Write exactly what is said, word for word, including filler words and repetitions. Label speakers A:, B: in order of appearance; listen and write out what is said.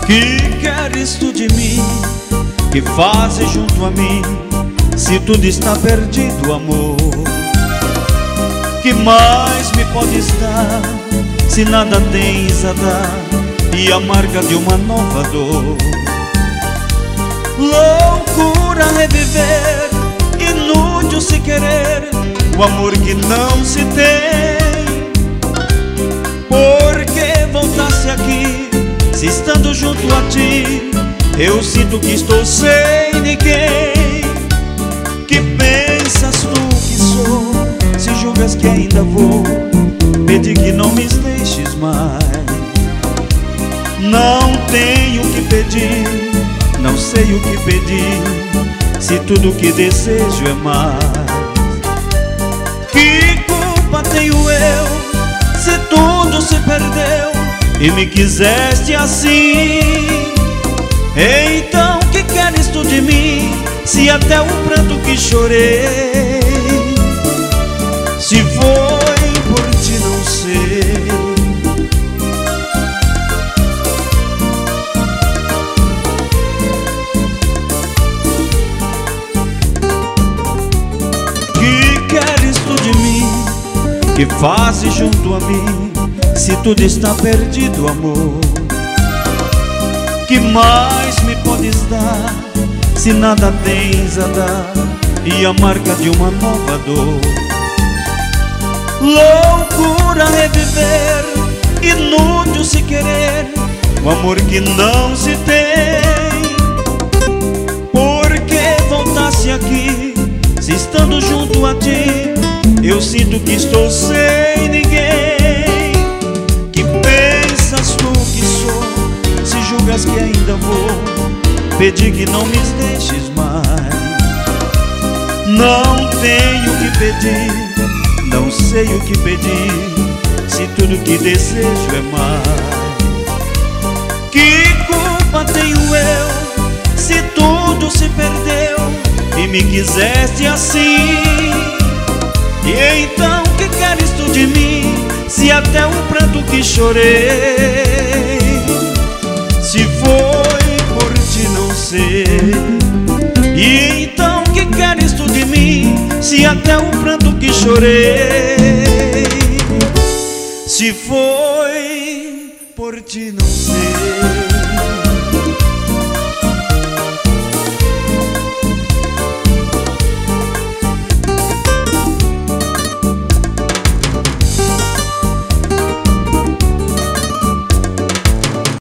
A: Que queres tu de mim? Que fazes junto a mim? Se tudo está perdido, amor, que mais me podes dar? Se nada tens a dar e a marca de uma nova dor. Loucura reviver, inútil se querer o amor que não se tem. Por que voltasse aqui, se estando junto a ti eu sinto que estou sem ninguém? Que pensas tu que sou, se julgas que ainda vou pedir que não me deixes mais? Não tenho o que pedir, não sei o que pedir, se tudo que desejo é mais. Que culpa tenho eu, se tudo se perdeu e me quiseste assim? Então que queres tu de mim, se até o pranto que chorei, se foi por ti não sei. Que queres tu de mim? Que fazes junto a mim? Se tudo está perdido, amor, que mais me podes dar? Se nada tens a dar e a marca de uma nova dor. Loucura reviver, inútil se querer o amor que não se tem. Por que voltasse aqui, se estando junto a ti eu sinto que estou sem ninguém? Que pensas tu que sou, se julgas que ainda vou pedir que não me deixes mais? Não tenho o que pedir, não sei o que pedir, se tudo que desejo é mais. Que culpa tenho eu, se tudo se perdeu e me quiseste assim? E então que queres tu de mim, se até o pranto que chorei, se foi por ti não sei? E então que queres tu de mim, se até o pranto que chorei, se foi por ti não sei?